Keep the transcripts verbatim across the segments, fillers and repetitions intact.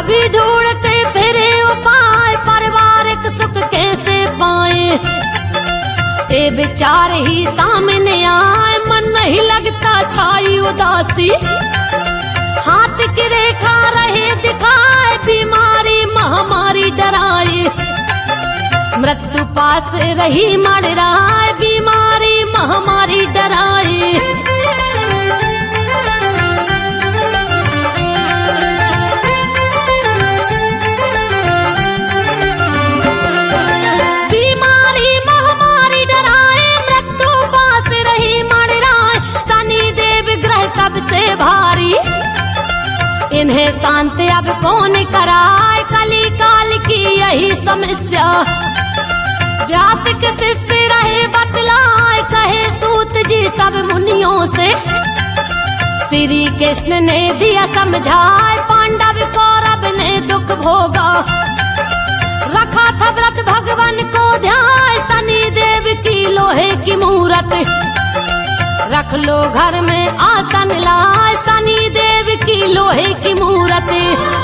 सभी ढूंढते फिरे उपाय, पारिवारिक सुख कैसे पाए। ये विचार ही सामने आए, मन नहीं लगता छाई उदासी। हाथ की रेखा रहे दिखाए, बीमारी महामारी डराए। मृत्यु पास रही मंडराए, बीमारी महामारी डराए। बीमारी महामारी डराए, मृत्यु पास रही मंडराए। शनि देव ग्रह सबसे भारी, इन्हें शांत अब कौन कराए। कली काल की यही समस्या, व्यास के शिष्य रहे बतलाए। कहे सूत जी सब मुनियों से, श्री कृष्ण ने दिया समझाए। पांडव कौरव ने दुख भोगा, रखा था व्रत भगवान को ध्यान। शनि देव की लोहे की मूरत, रख लो घर में आसन लाए। शनि देव की लोहे की मूरत।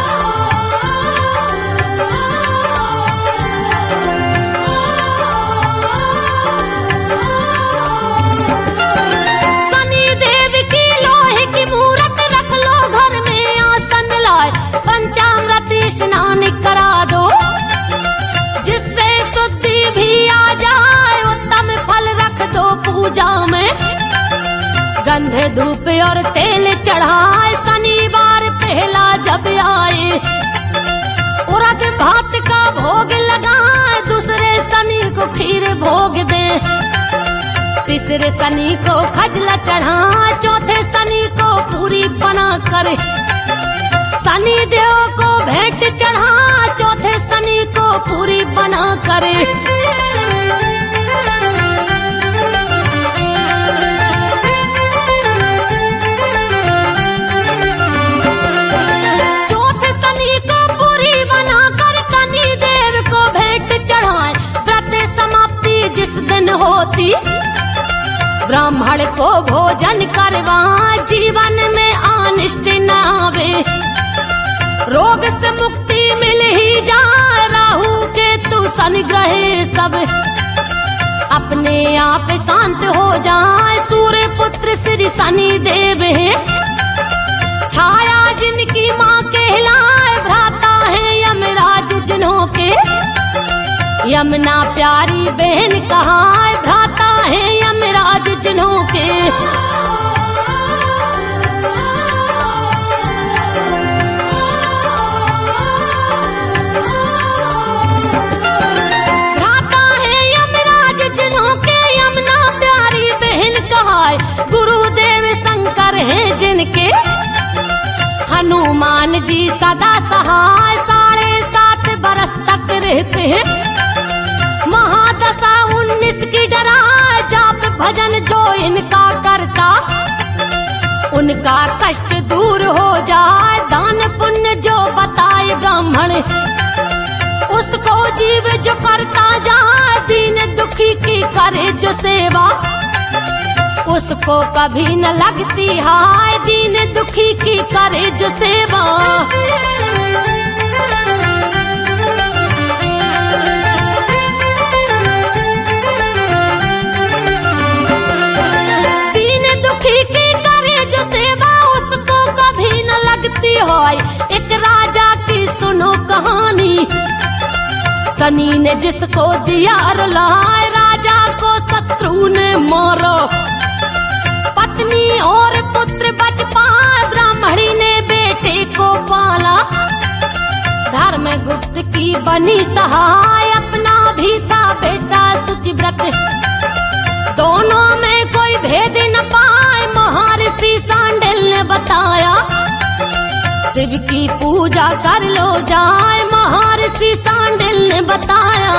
शनि देव की लोहे की मूरत, रख लो घर में आसन लाए। पंचामृत स्नान करा दो, जिससे शुद्धि भी आ जाए। उत्तम फल रख दो पूजा में, गंध धूप और तेल चढ़ाए। शनिवार पहला जब आए, उड़द भात का भोग लगाए। दूसरे शनि को खीर भोग दे, तीसरे शनि को खजला चढ़ाए। चौथे शनि को पूरी बना कर शनि देव को भेंट चढ़ाए। चौथे शनि को पूरी बना कर। होती ब्राह्मण को भोजन करवा, जीवन में अनिष्ट न आवे। रोग से मुक्ति मिल ही जाए, राहु केतु शनि ग्रह सब अपने आप शांत हो जाए। सूर्य पुत्र श्री शनि देव है, छाया जिनकी माँ कहलाए। भ्राता है यमराज जिन्हों के, यमुना प्यारी बहन कहाए। भ्राता है यमराज जिन्हों के। भ्राता है यमराज जिन्हों के, यमुना प्यारी बहन कहाए। गुरुदेव शंकर है जिनके, हनुमान जी सदा सहाय। साढ़े सात बरस तक रहते हैं, महादशा उन्नीस की डराए। जाप भजन जो इनका करता, उनका कष्ट दूर हो जाए। दान पुण्य जो बताए ब्राह्मण, उसको जीव जो करता जाए। दीन दुखी की करे जो सेवा, उसको कभी न लगती हाय। दीन दुखी की करे जो सेवा। एक राजा की सुनो कहानी, शनि ने जिसको दिया रुलाए। राजा को शत्रु ने मारो, पत्नी और पुत्र बच पाए। ब्राह्मणी ने बेटे को पाला, धर्म गुप्त की बनी सहाय। अपना भी था बेटा शुचिव्रत, दोनों में कोई भेद न पाए। महर्षि सांडिल ने बताया, शिव की पूजा कर लो जाए। महर्षि सांडिल ने बताया।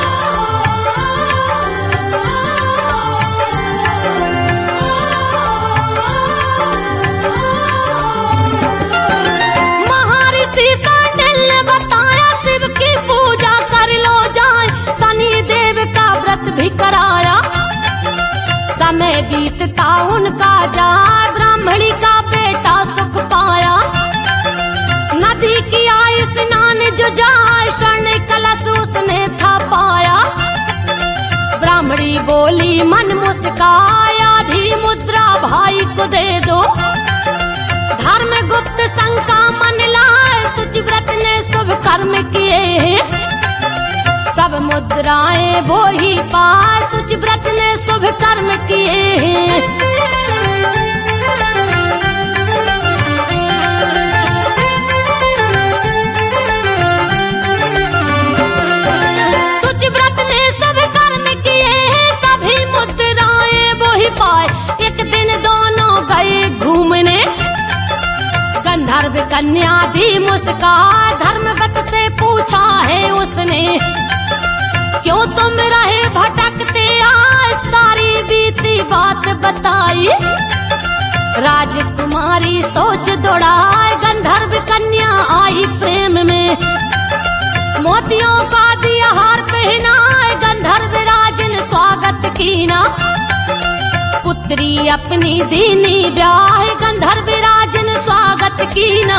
महर्षि सांडिल ने बताया, शिव की पूजा कर लो जाए। शनि देव का व्रत भी कराया, समय बीतता उनका जाए। ब्राह्मणी का बेटा सुख पाया, नदी की आयुष बोली मन मुस्काया, आधी मुद्रा भाई को दे दो। धर्म गुप्त शंका मन लाए, शुचिव्रत ने शुभ कर्म किए हैं। सब मुद्राएं वो ही पाए, शुचिव्रत ने शुभ कर्म किए हैं। शुचिव्रत ने शुभ कर्म किए हैं, सभी मुद्राएं वो ही पाए। एक दिन दोनों गए घूमने, गंधर्व कन्या भी मुस्कान, धर्मव्रत से पूछा है उसने, क्यों तुम रहे भटकते आए, सारी बीती बात बताई। राजकुमारी सोच दौड़ाए, गंधर्व कन्या आई प्रेम में, मोतियों का दिया हार पहनाए, गंधर्व राज ने स्वागत कीना। पुत्री अपनी दीनी ब्याह, गंधर्व राज ने स्वागत कीना।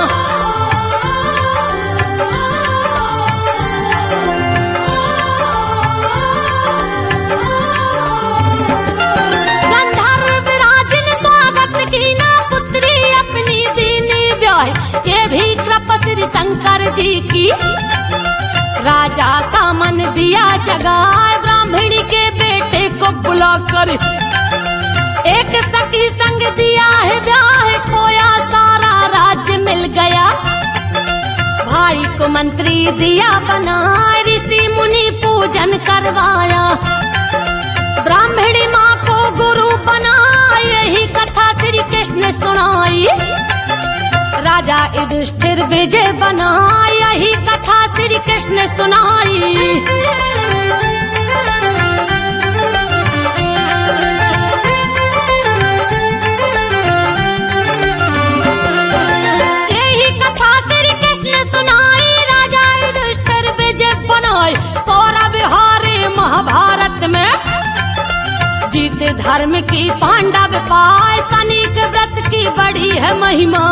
गंधर्व राज ने स्वागत कीना, पुत्री अपनी दीनी ब्याह, ये भी कृपा श्री शंकर जी की। राजा का मन दिया जगाए, ब्राह्मणी के बेटे को बुलाकर एक सखी संग दिया है ब्याह, खोया सारा राज्य मिल गया। भाई को मंत्री दिया बनाए, ऋषि मुनि पूजन करवाया, ब्राह्मणी माँ को गुरु बनाया, यही कथा श्री कृष्ण सुनाई। राजा युधिष्ठिर विजय बनाया, यही कथा श्री कृष्ण सुनाई। यही कथा श्री कृष्ण सुनाई, राजा युधिष्ठिर विजय बनाए। कौरव हारे महाभारत में, जीत धर्म की पांडव पाए, शनि के व्रत की बड़ी है महिमा।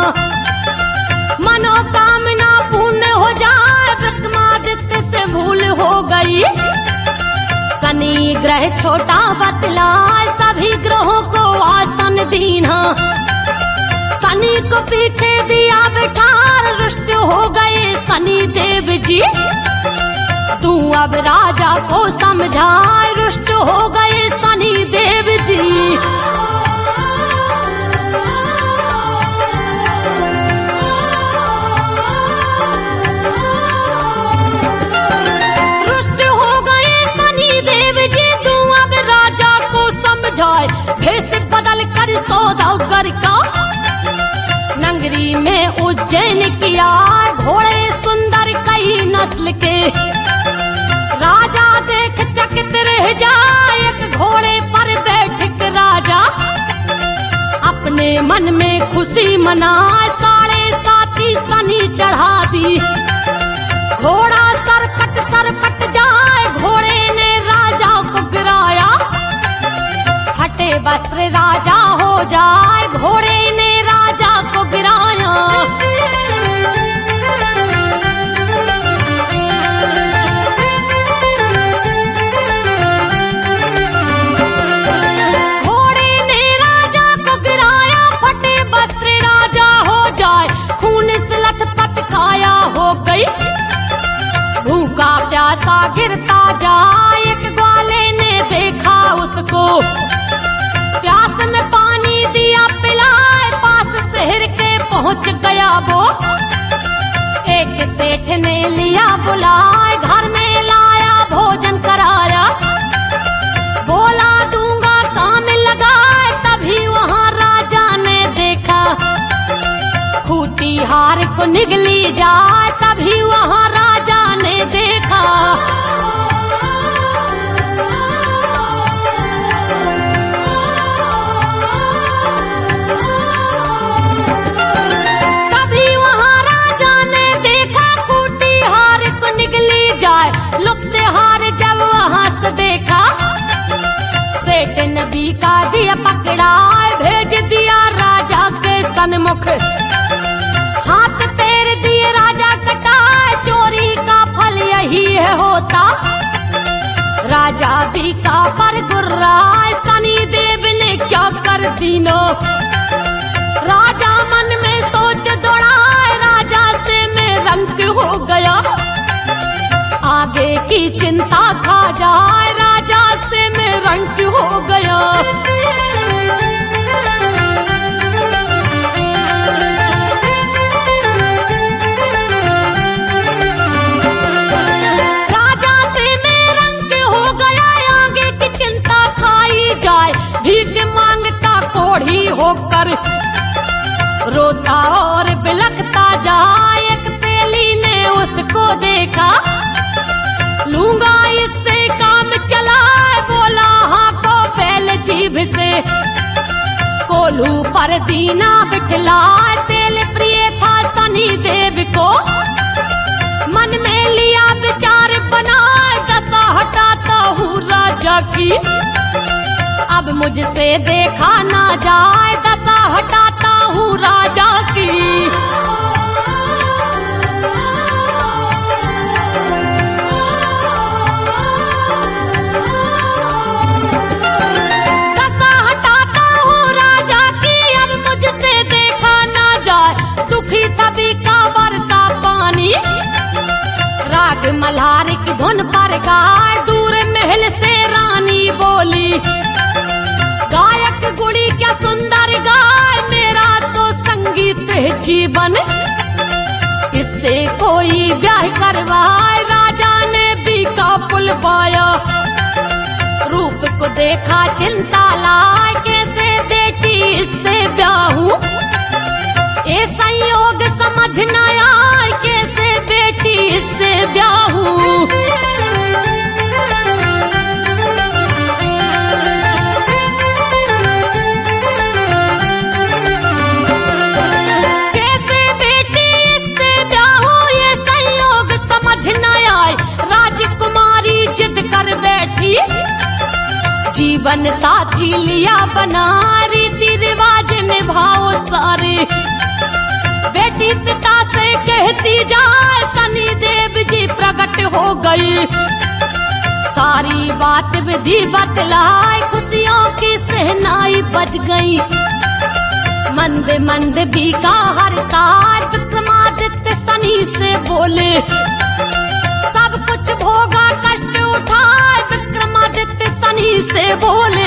मनोकामना पूर्ण हो जाए, विक्रमादित्य से भूल हो गई। शनि ग्रह छोटा बतलाए, सभी ग्रहों को आसन दीना। शनि को पीछे दिया बिठार, रुष्ट हो गए शनि देव जी। तू अब राजा को समझाए, रुष्ट हो गए शनि देव जी। भेष बदल कर सौदागर का, नगरी में उज्जैन किया, घोड़े सुंदर कई नस्ल के। राजा देख चकित रह जाए, एक घोड़े पर बैठ राजा अपने मन में खुशी मनाए, साढ़े साथी शनि चढ़ा दी। घोड़ा सरपट सरपट जाए, घोड़े ने राजा को गिराया, फटे वस्त्र राजा हो जाए, घोड़े ने राजा को गिराया। घोड़े ने राजा को गिराया, फटे वस्त्र राजा हो जाए, खून से लथपथ काया हो गई। भूखा प्यासा गिरता जाए, एक ग्वाले ने देखा उसको, प्यास में पानी दिया पिलाए, पास शहर के पहुंच गया वो। एक सेठ ने लिया बुलाए, घर में लाया भोजन कराया, बोला दूंगा काम लगाए। तभी वहाँ राजा ने देखा, खूटी हार को निगली जाए, तभी वहाँ राजा ने देखा। नबी का दिया पकड़ा, भेज दिया राजा के सन्मुख, हाथ पैर दिए राजा कटा, चोरी का फल यही है होता। राजा बीका पर गुर्राए, सनी देव ने क्या कर दीनो। राजा मन में सोच दौड़ाए, राजा से मैं रंग हो गया। आगे की चिंता खा जाए, राजा से मैं रंग हो गया। राजा से मैं रंग हो गया, आगे की चिंता खाई जाए। भीख मांगता कोढ़ी होकर, रोता और बिलखता जाए। एक तेली ने उसको देखा, लूंगा इससे काम चला। बोला हाँ को बैल जीभ से, कोल्हू पर दीना बिठला। तेल प्रिय था सनी देव को, मन में लिया विचार बनाए। दशा हटाता हूँ राजा की, अब मुझसे देखा ना जाए। दशा हटाता हूँ राजा की। दशा हटाता हूँ राजा की, अब मुझसे देखा ना जाए। दुखी तभी का बरसा पानी, राग मल्हार की धुन पर गाय। दूर महल से रानी बोली, गायक गुड़ी क्या सुंदर गाय। मेरा तो संगीत है जीवन, इससे कोई ब्याह करवाए। राजा ने बीका बुलवाया, रूप को देखा चिंता लाए। कैसे बेटी इससे ब्याहूं, ये संयोग समझ न आए। कैसे बेटी इससे ब्याहूं। जीवन साथी लिया बना, रीति रिवाज निभाओ सारे। बेटी पिता से कहती जाए, सनी देव जी प्रकट हो गई। सारी बात विधि बतलाए, खुशियों की सहनाई बज गई। मंद मंद बीका हर साल, विक्रमादित्य सनी से बोले। सब कुछ भोगा कष्ट उठाए, विक्रमादित्य सनी से बोले।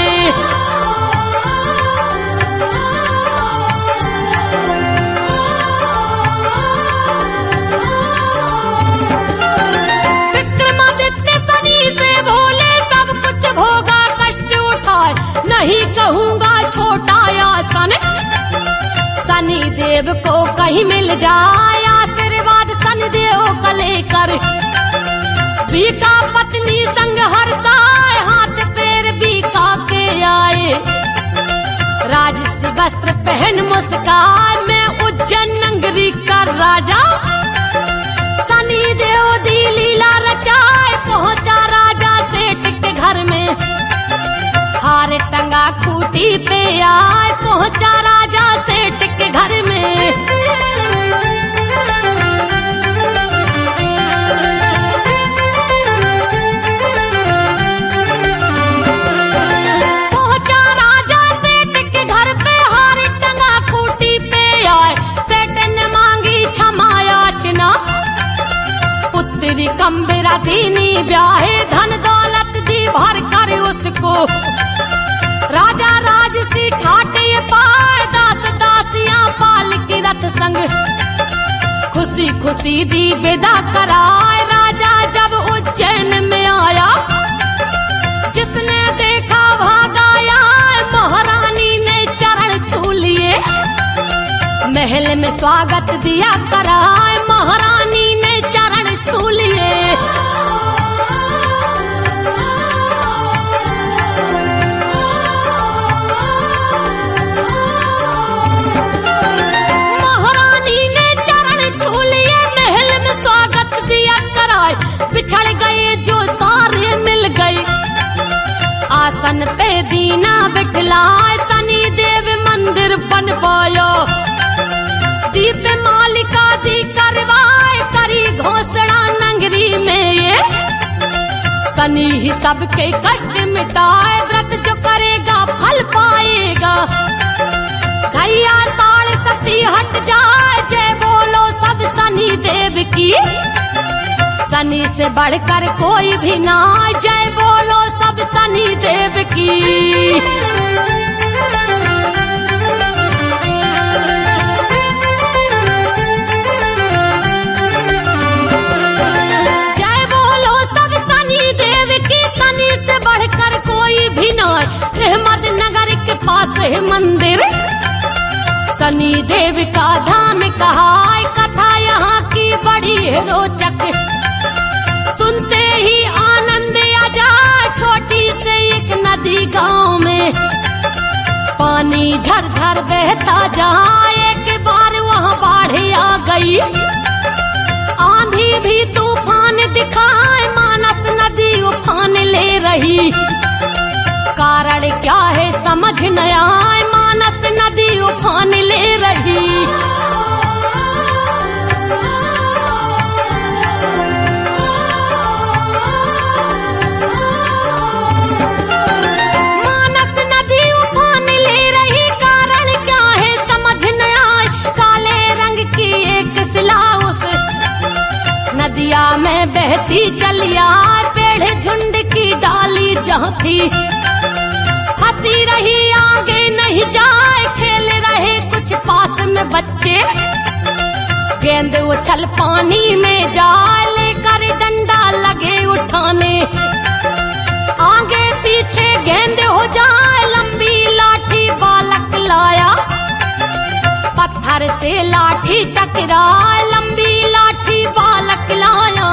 विक्रमादित्य सनी से बोले, सब कुछ भोगा कष्ट उठाए। नहीं कहूँगा छोटा आसन, सनी देव को कहीं मिल जाए। आशीर्वाद सनी देव का लेकर बीका पत्नी संग हर साय, हाथ पैर बीका के आए। राजसी वस्त्र पहन मुस्काए, मैं उज्जैन नगरी का राजा। सनी देव दी लीला रचाए, पहुंचा राजा सेठ के घर में। हार टंगा खूटी पे आए, पहुंचा राजा सेठ के घर में। कंबेरा दीनी ब्याहे, धन दौलत दी भर कर उसको। राजा राजसी ठाटे पाए, दास दासियां पाल की रथ संग। खुशी खुशी दी विदा कराए, राजा जब उज्जैन में आया। जिसने देखा भागाया, महारानी ने चरण छू लिए। महल में स्वागत दिया कराए, महारानी ने चरण छू लिए। महारानी ने चरण छू लिए, महल में स्वागत दिया कराए। बिछड़ गए जो सारे मिल गए, आसन पे दीना बिठलाए। सनी देव मंदिर बनवाया, दीप मालिका दी करवाए। करी घोषणा नगरी में ये, शनि ही सबके कष्ट मिटाए, व्रत जो करेगा फल पाएगा। गैया साल सती हट जाए, जय बोलो सब शनि देव की। शनि से बढ़कर कोई भी ना, जय बोलो सब शनि देव की। जय बोलो सब शनि देव की, शनि से बढ़कर कोई भी ना। अहमदनगर के पास है मंदिर, शनि देव का धाम कहा, कथा यहाँ की बड़ी है रोचक। सुनते ही आनंद आ जाए, छोटी से एक नदी गांव में पानी झरझर बहता जाए। एक बार वहाँ बाढ़ आ गई, आंधी भी तूफान दिखाए, मानस नदी उफान ले रही। कारण क्या है समझ न आए, मानस नदी उफान ले रही। मानस नदी उफान ले रही, कारण क्या है समझ न आए। काले रंग की एक शिला उस नदिया में बहती चली आए, पेड़ झुंड की डाली जहाँ थी। हंसी रही आगे नहीं जाए, खेल रहे कुछ पास में बच्चे। गेंद उछल पानी में जाए, लेकर डंडा लगे उठाने। आगे पीछे गेंद हो जाए, लंबी लाठी बालक लाया। पत्थर से लाठी टकराए, लंबी लाठी बालक लाया।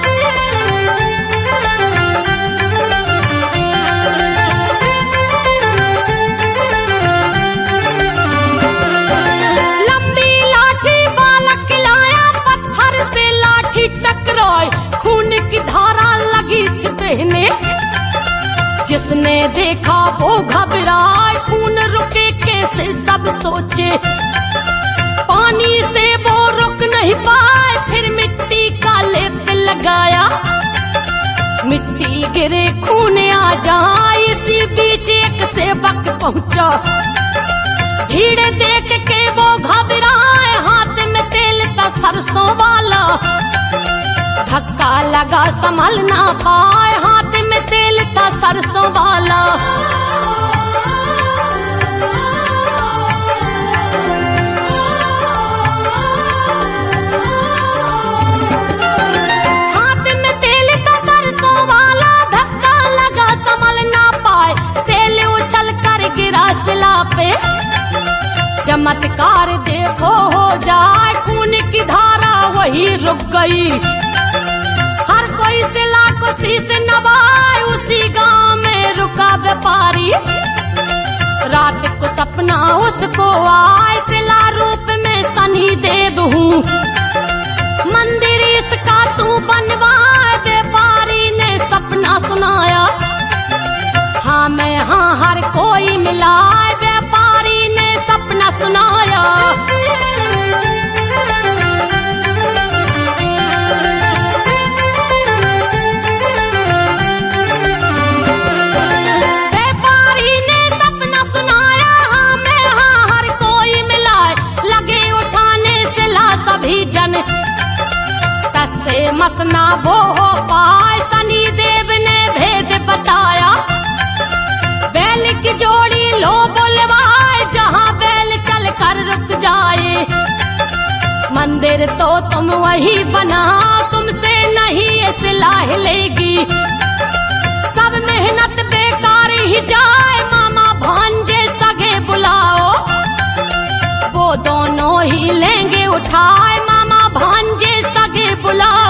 जिसने देखा वो घबराए, खून रुके कैसे सब सोचे। पानी से वो रुक नहीं पाए, फिर मिट्टी का लेप लगाया। मिट्टी गिरे खून आ जाए, इसी बीच एक सेवक पहुंचा। भीड़ देख के वो घबराए, हाथ में तेल था सरसों वाला। धक्का लगा संभल ना पाए, हाथ में तेल था सरसों वाला। हाथ में तेल था सरसों वाला, धक्का लगा संभल ना पाए, तेल उछल कर गिरा शिला पे। चमत्कार देखो हो जाए, खून की धारा वही रुक गई। कोई शिला को शीश नवाए, उसी गांव में रुका व्यापारी। रात को सपना उसको आए, शिला रूप में शनि देव हूँ। मंदिर इसका तू बनवाए, व्यापारी ने सपना सुनाया। हाँ मैं हाँ हर कोई मिलाए, व्यापारी ने सपना सुनाया। मसना वो हो पाए, शनि देव ने भेद बताया। बैल की जोड़ी लो बुलवाए, जहाँ बैल चल कर रुक जाए। मंदिर तो तुम वही बना, तुमसे नहीं ये शिला हिलेगी। सब मेहनत बेकार ही जाए, मामा भांजे सगे बुलाओ। वो दोनों ही लेंगे उठाए, मामा भांजे सगे बुलाओ।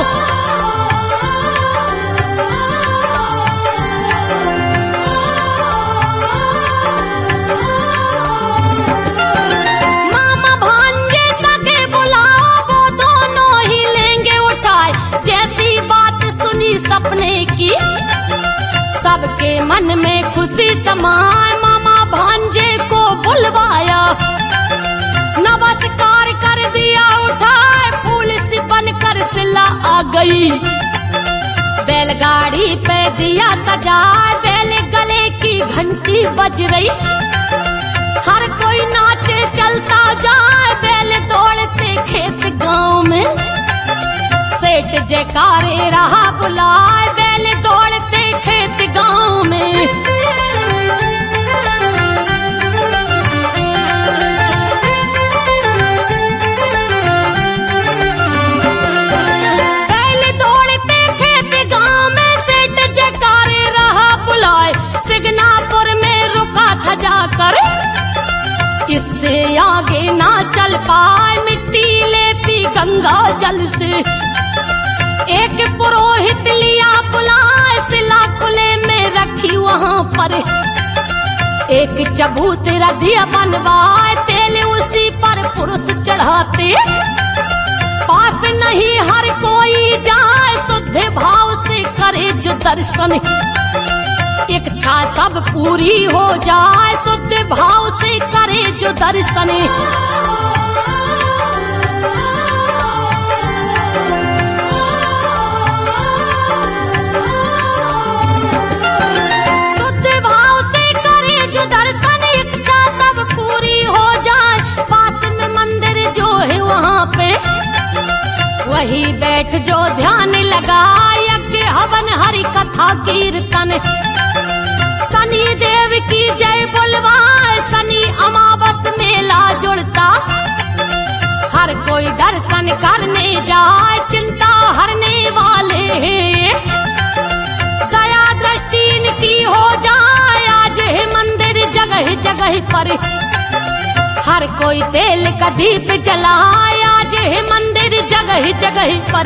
मामा भांजे सगे बुलाओ, वो दोनों ही लेंगे उठाए। जैसी बात सुनी सपने की, सबके मन में खुशी समाए। मामा भांजे को बुलवाया, नमस्कार कर दिया उठाए। फूल सी बनकर शिला आ गई, बैल बैलगाड़ी पे दिया सजाए, बैल गले की घंटी बज रही, हर कोई नाचे चलता जाए, बैल दौड़ते खेत गांव में, सेठ जयकारे रहा बुलाए, बैल दौड़ते खेत गांव में। इससे आगे ना चल पाए, मिट्टी ले पी गंगा जल से, एक पुरोहित लिया बुलाए, सिला कुले में रखी वहां पर, एक चबूतरा दिया बनवाए, तेल उसी पर पुरुष चढ़ाते, पास नहीं हर कोई जाए, शुद्ध भाव से करे जो दर्शन, इच्छा सब पूरी हो जाए, शुद्ध भाव से करे जो दर्शन। शुद्ध भाव से करे जो दर्शन, इच्छा सब पूरी हो जाए, पास में मंदिर जो है वहाँ पे, वही बैठ जो ध्यान लगाए, यज्ञ हवन हरि कथा कीर्तन, शनि देव की जय बुलवाए, शनि अमावस मेला जुड़ता, हर कोई दर्शन करने जाए, चिंता हरने वाले हैं, दया दृष्टि इनकी हो जाए, आज है मंदिर जगह जगह पर, हर कोई तेल का दीप जलाए, आज है मंदिर जगह जगह पर।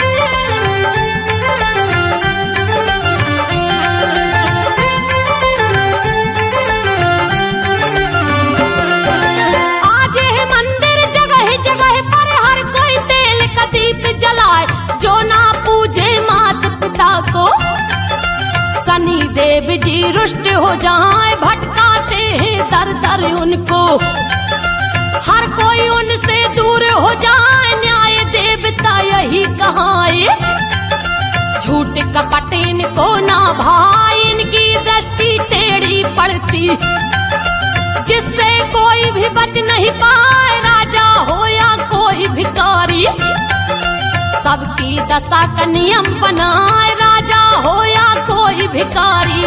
शनि देव जी रुष्ट हो जाए, भटकाते हैं दर दर उनको, हर कोई उनसे दूर हो जाए, न्याय देवता यही कहाए, झूठ कपट इनको ना भाई, इनकी दृष्टि टेढ़ी पड़ती, जिससे कोई भी बच नहीं पाए, राजा हो या कोई भिखारी, सबकी दशा का नियम बनाए, राजा हो या कोई भिखारी।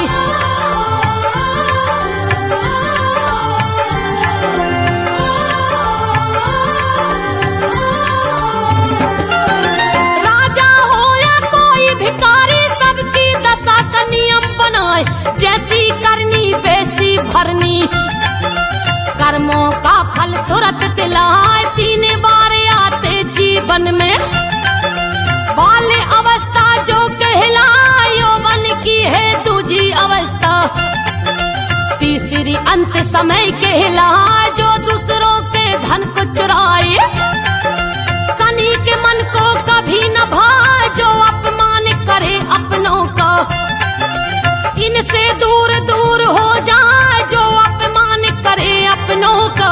राजा हो या कोई भिखारी, सबकी दशा का नियम बनाए, जैसी करनी वैसी भरनी, कर्मों का फल तुरंत दिलाए, तीन बार आते जीवन में, बाल अवस्था जो कहलाए, यौवन की है दूजी अवस्था, तीसरी अंत समय कहलाए, जो दूसरों के धन को चुराए, शनि के मन को कभी न भाए, जो अपमान करे अपनों का, इनसे दूर दूर हो जाए, जो अपमान करे अपनों का।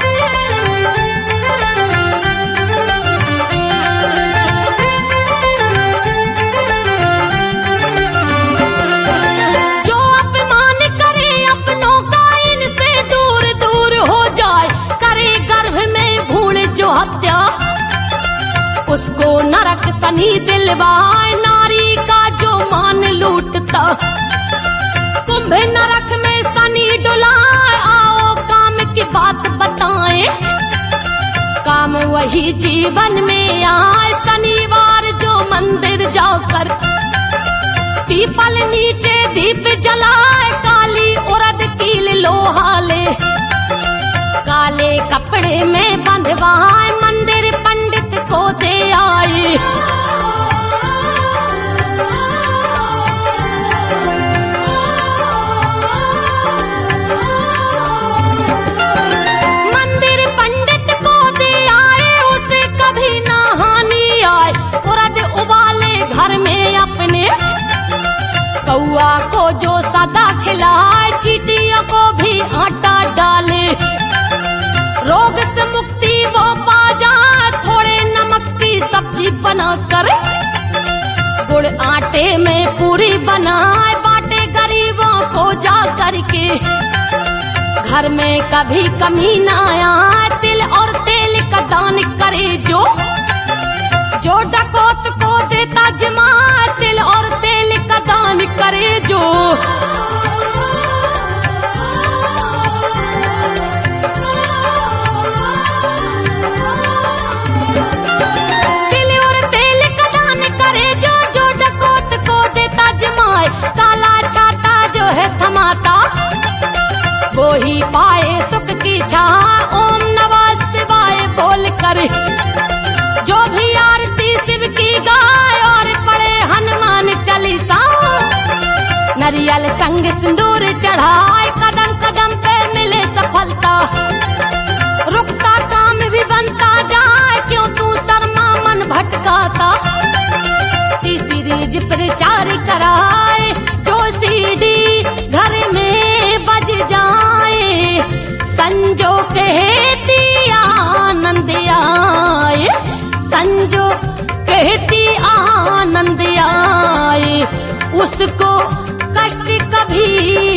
उसको नरक शनि दिलवाए, नारी का जो मान लूटता, कुंभ नरक में शनि डुलाए, आओ काम की बात बताएं, काम वही जीवन में आए, शनिवार जो मंदिर जाकर, पीपल नीचे दीप जलाए, काली उड़द कील लोहा ले, काले कपड़े में बंधवाए, मंदिर पंडित को दे आए, मंदिर पंडित को दे आए, उसे कभी ना हानि आए, उड़द उबाले घर में अपने, कौआ को जो सदा खिलाए, चींटियों को भी आटा डाले, रोग से मुक्ति वो पा जाए, थोड़े नमक की सब्जी बनाकर, गुड़ आटे में पूरी बनाए बाटे गरीबों को जा करके। घर में कभी कमी ना आए, तिल और तेल का दान करे जो। जो डकौत को देता जमा, तिल और तेल का दान करे जो। तिल और तेल का दान करे जो, जो डकौत को देता जमाए। काला छाता जो है थमाता, वो ही पाए सुख की छाह। ओम नमः शिवाय बोल कर जो भी आरती शिव की गाय, और पढ़े हनुमान चालीसा। नरियल संग सिंदूर चढ़ाए, कदम कदम पे मिले सफलता। रुकता काम भी बनता जाए, क्यों तू शर्मा मन भटकाता। सीरीज प्रचार कराए, जो सीडी घर में बज जाए। संजो कहती आनंद आए, संजो कहती आनंद आए। उसको कष्ट कभी